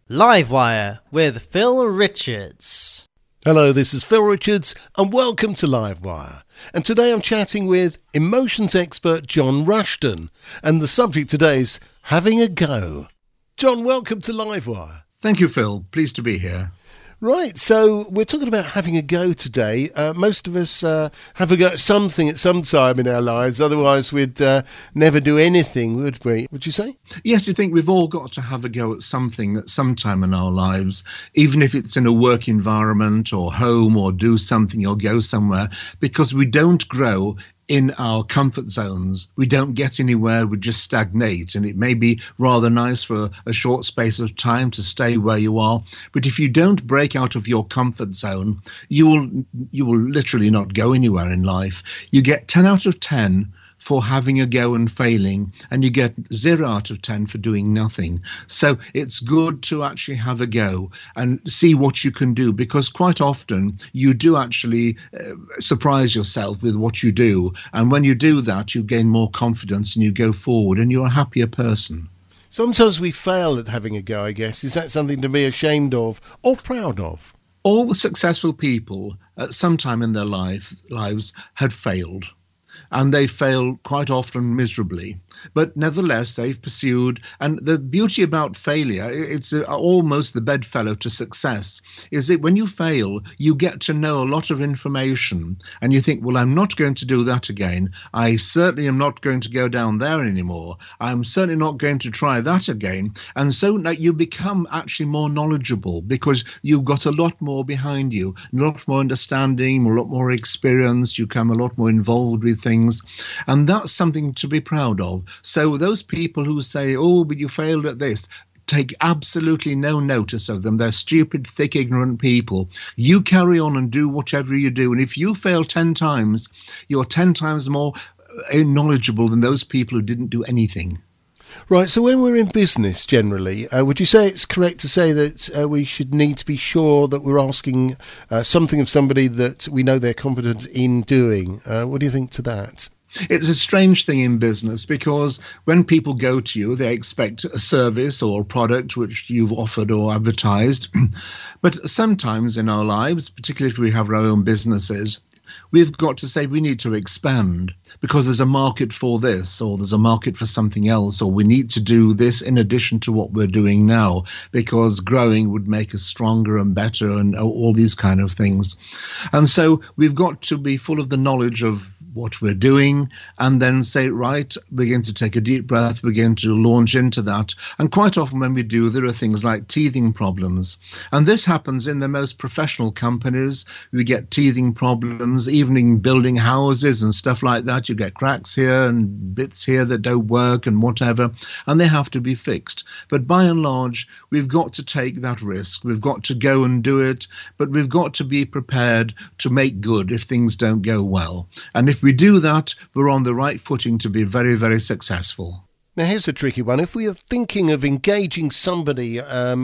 Livewire with Phil Richards. Hello, this is Phil Richards and welcome to Livewire. And today I'm chatting with emotions expert John Rushton, and the subject today is having a go. John, welcome to Livewire. Thank you, Phil. Pleased to be here. Right, so we're talking about having a go today. Most of us have a go at something at some time in our lives, otherwise we'd never do anything, would we? Would you say? Yes, I think we've all got to have a go at something at some time in our lives, even if it's in a work environment or home or do something or go somewhere, because we don't grow in our comfort zones. We don't get anywhere, we just stagnate, and it may be rather nice for a short space of time to stay where you are, but if you don't break out of your comfort zone, you will literally not go anywhere in life. You get 10 out of 10 for having a go and failing, and you get 0 out of 10 for doing nothing. So it's good to actually have a go and see what you can do, because quite often you do actually surprise yourself with what you do. And when you do that, you gain more confidence and you go forward and you're a happier person. Sometimes we fail at having a go, I guess. Is that something to be ashamed of or proud of? All the successful people at some time in their lives had failed. And they fail quite often miserably. But nevertheless, they've pursued. And the beauty about failure, it's almost the bedfellow to success, is that when you fail, you get to know a lot of information. And you think, well, I'm not going to do that again. I certainly am not going to go down there anymore. I'm certainly not going to try that again. And so you become actually more knowledgeable because you've got a lot more behind you, a lot more understanding, a lot more experience. You become a lot more involved with things. And that's something to be proud of. So those people who say, oh, but you failed at this, take absolutely no notice of them. They're stupid, thick, ignorant people. You carry on and do whatever you do. And if you fail 10 times, you're 10 times more knowledgeable than those people who didn't do anything. Right, so when we're in business generally, would you say it's correct to say that we should need to be sure that we're asking something of somebody that we know they're competent in doing? What do you think to that? It's a strange thing in business because when people go to you, they expect a service or a product which you've offered or advertised. But sometimes in our lives, particularly if we have our own businesses, we've got to say we need to expand because there's a market for this, or there's a market for something else, or we need to do this in addition to what we're doing now, because growing would make us stronger and better and all these kind of things. And so we've got to be full of the knowledge of what we're doing and then say, right, begin to take a deep breath, begin to launch into that. And quite often when we do, there are things like teething problems. And this happens in the most professional companies. We get teething problems, even in building houses and stuff like that. You get cracks here and bits here that don't work and whatever, and they have to be fixed. But by and large, we've got to take that risk. We've got to go and do it, but we've got to be prepared to make good if things don't go well. And if we do that, we're on the right footing to be very, very successful. Now, here's a tricky one. If we are thinking of engaging somebody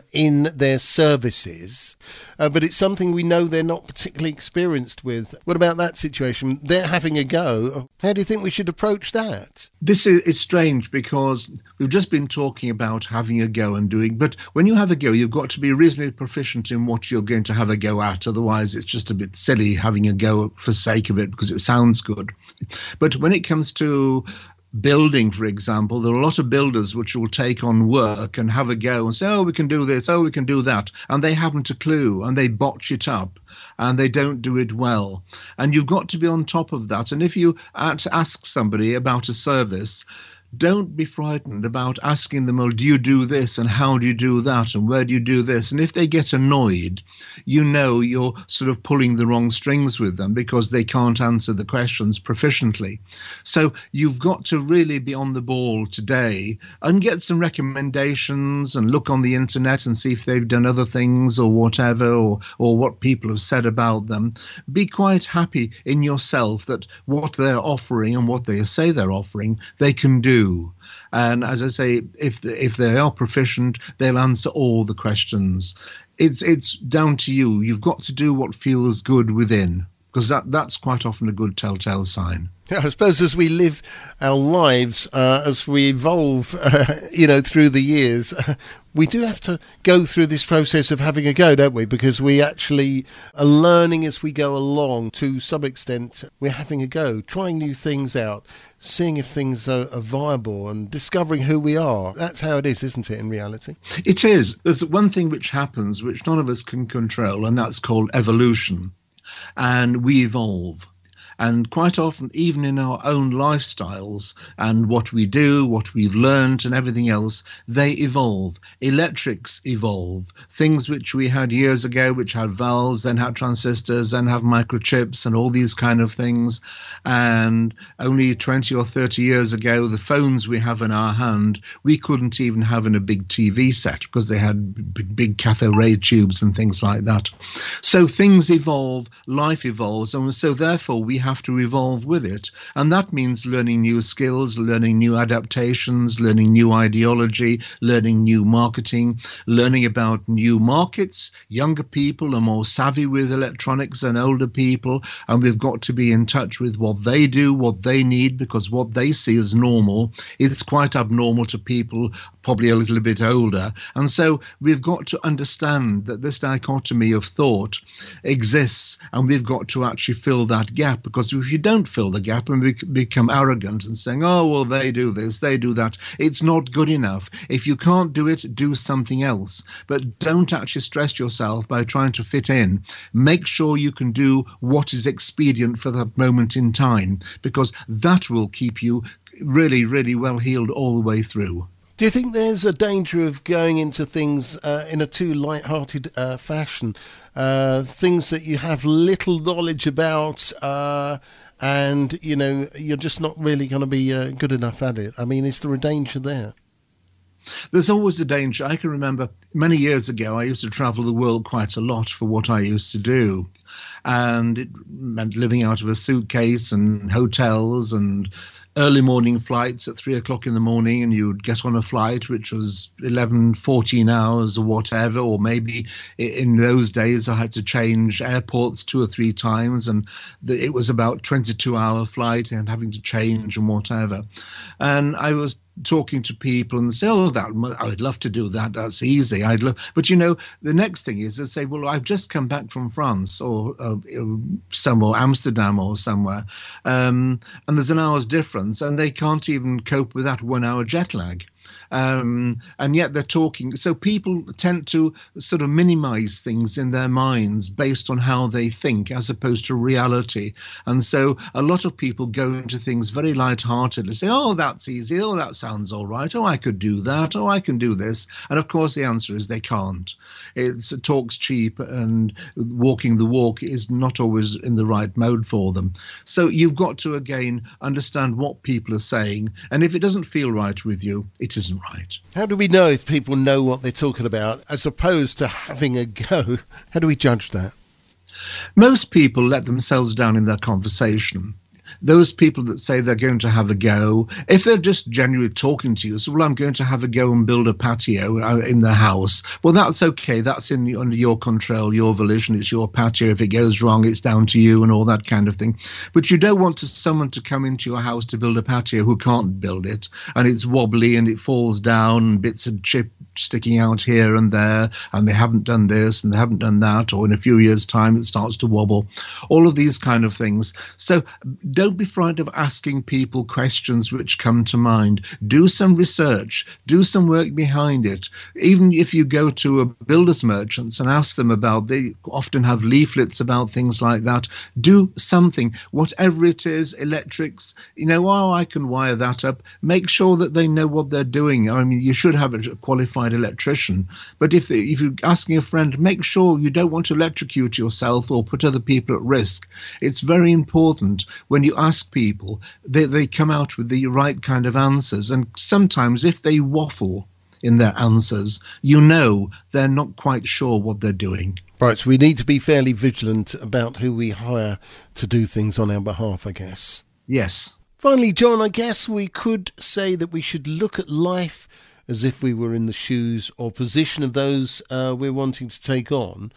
in their services, but it's something we know they're not particularly experienced with, what about that situation? They're having a go. How do you think we should approach that? This is strange because we've just been talking about having a go and doing, but when you have a go, you've got to be reasonably proficient in what you're going to have a go at. Otherwise, it's just a bit silly having a go for sake of it because it sounds good. But when it comes to building, for example, there are a lot of builders which will take on work and have a go and say, oh, we can do this, oh, we can do that. And they haven't a clue and they botch it up and they don't do it well. And you've got to be on top of that. And if you ask somebody about a service, don't be frightened about asking them, well, do you do this and how do you do that and where do you do this? And if they get annoyed, you know you're sort of pulling the wrong strings with them because they can't answer the questions proficiently. So you've got to really be on the ball today and get some recommendations and look on the internet and see if they've done other things or whatever, or what people have said about them. Be quite happy in yourself that what they're offering and what they say they're offering, they can do. And as I say, if they are proficient, they'll answer all the questions. It's down to you. You've got to do what feels good within, because that's quite often a good telltale sign. I suppose as we live our lives, as we evolve, through the years, we do have to go through this process of having a go, don't we? Because we actually are learning as we go along. To some extent, we're having a go, trying new things out, seeing if things are viable and discovering who we are. That's how it is, isn't it, in reality? It is. There's one thing which happens, which none of us can control, and that's called evolution. And we evolve. And quite often, even in our own lifestyles and what we do, what we've learned and everything else, they evolve. Electrics evolve. Things which we had years ago, which had valves, then had transistors, then have microchips and all these kind of things. And only 20 or 30 years ago, the phones we have in our hand, we couldn't even have in a big TV set because they had big cathode ray tubes and things like that. So things evolve, life evolves, and so therefore we have to evolve with it. And that means learning new skills, learning new adaptations, learning new ideology, learning new marketing, learning about new markets. Younger people are more savvy with electronics than older people, and we've got to be in touch with what they do, what they need, because what they see as normal is quite abnormal to people probably a little bit older. And so we've got to understand that this dichotomy of thought exists, and we've got to actually fill that gap, because if you don't fill the gap and we become arrogant and saying, oh, well, they do this, they do that, it's not good enough. If you can't do it, do something else. But don't actually stress yourself by trying to fit in. Make sure you can do what is expedient for that moment in time, because that will keep you really, really well heeled all the way through. Do you think there's a danger of going into things in a too light-hearted fashion? Things that you have little knowledge about and, you're just not really going to be good enough at it. I mean, is there a danger there? There's always a danger. I can remember many years ago, I used to travel the world quite a lot for what I used to do. And it meant living out of a suitcase and hotels and early morning flights at 3 o'clock in the morning, and you'd get on a flight which was 11, 14 hours or whatever, or maybe in those days I had to change airports 2 or 3 times, and it was about 22-hour flight and having to change and whatever. And I was talking to people and say, oh, I would love to do that. That's easy. But the next thing is they say, well, I've just come back from France or somewhere, Amsterdam or somewhere, and there's an hour's difference, and they can't even cope with that 1 hour jet lag. And yet they're talking. So people tend to sort of minimize things in their minds based on how they think as opposed to reality. And so a lot of people go into things very lightheartedly, say, oh, that's easy. Oh, that sounds all right. Oh, I could do that. Oh, I can do this. And of course, the answer is they can't. It's talk's cheap, and walking the walk is not always in the right mode for them. So you've got to, again, understand what people are saying. And if it doesn't feel right with you, it isn't right. How do we know if people know what they're talking about as opposed to having a go? How do we judge that? Most people let themselves down in their conversation. Those people that say they're going to have a go, if they're just genuinely talking to you, so, well, I'm going to have a go and build a patio in the house. Well, that's okay. That's under your control, your volition. It's your patio. If it goes wrong, it's down to you and all that kind of thing. But you don't want someone to come into your house to build a patio who can't build it, and it's wobbly and it falls down and bits of chip sticking out here and there, and they haven't done this and they haven't done that, or in a few years' time it starts to wobble. All of these kind of things. So don't be frightened of asking people questions which come to mind. Do some research, do some work behind it. Even if you go to a builder's merchants and ask them they often have leaflets about things like that. Do something, whatever it is, electrics, I can wire that up. Make sure that they know what they're doing. I mean, you should have a qualified electrician. But if you're asking a friend, make sure you don't want to electrocute yourself or put other people at risk. It's very important when you ask people, they come out with the right kind of answers. And sometimes if they waffle in their answers, they're not quite sure what they're doing. Right, so we need to be fairly vigilant about who we hire to do things on our behalf, I guess. Yes. Finally, John, I guess we could say that we should look at life as if we were in the shoes or position of those we're wanting to take on.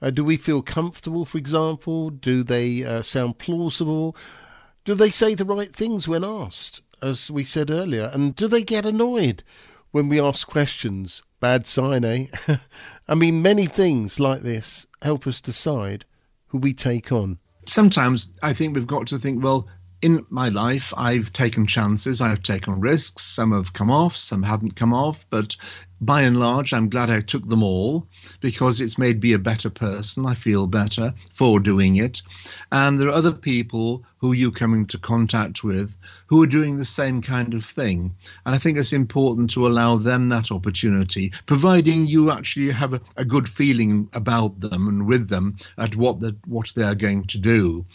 Do we feel comfortable, for example? Do they sound plausible? Do they say the right things when asked, as we said earlier? And do they get annoyed when we ask questions? Bad sign, eh? I mean, many things like this help us decide who we take on. Sometimes I think we've got to think, well, in my life, I've taken chances, I've taken risks. Some have come off, some haven't come off. But by and large, I'm glad I took them all because it's made me a better person. I feel better for doing it. And there are other people who you come into contact with who are doing the same kind of thing. And I think it's important to allow them that opportunity, providing you actually have a good feeling about them and with them at what they are going to do.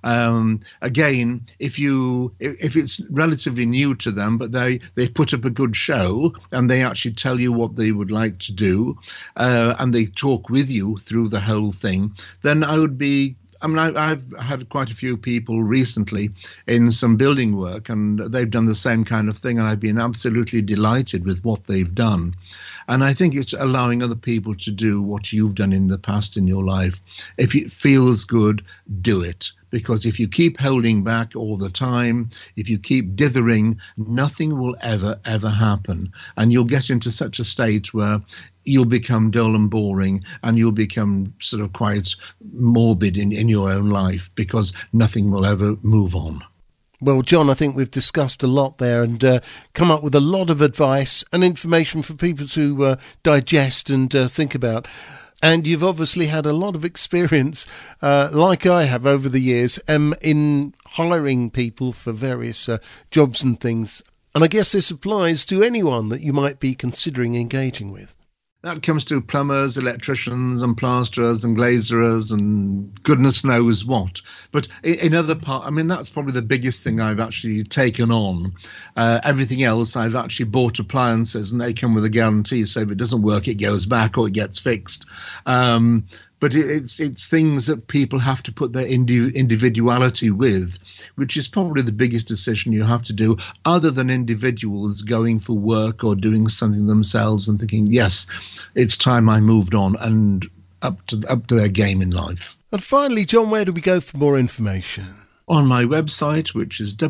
Again, if it's relatively new to them, but they put up a good show and they actually tell you what they would like to do, and they talk with you through the whole thing, then I've had quite a few people recently in some building work, and they've done the same kind of thing, and I've been absolutely delighted with what they've done. And I think it's allowing other people to do what you've done in the past in your life. If it feels good, do it. Because if you keep holding back all the time, if you keep dithering, nothing will ever, ever happen. And you'll get into such a state where you'll become dull and boring, and you'll become sort of quite morbid in your own life because nothing will ever move on. Well, John, I think we've discussed a lot there and come up with a lot of advice and information for people to digest and think about. And you've obviously had a lot of experience, like I have over the years, in hiring people for various jobs and things. And I guess this applies to anyone that you might be considering engaging with. That comes to plumbers, electricians and plasterers and glazerers and goodness knows what. But in other parts, I mean, that's probably the biggest thing I've actually taken on. Everything else, I've actually bought appliances and they come with a guarantee. So if it doesn't work, it goes back or it gets fixed. But it's things that people have to put their individuality with, which is probably the biggest decision you have to do, other than individuals going for work or doing something themselves and thinking, yes, it's time I moved on and up to their game in life. And finally, John, where do we go for more information? On my website, which is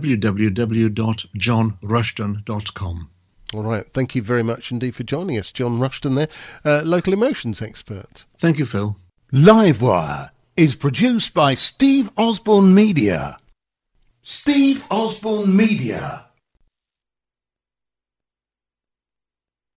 www.johnrushton.com. All right. Thank you very much indeed for joining us. John Rushton there, local emotions expert. Thank you, Phil. Livewire is produced by Steve Osborne Media. Steve Osborne Media.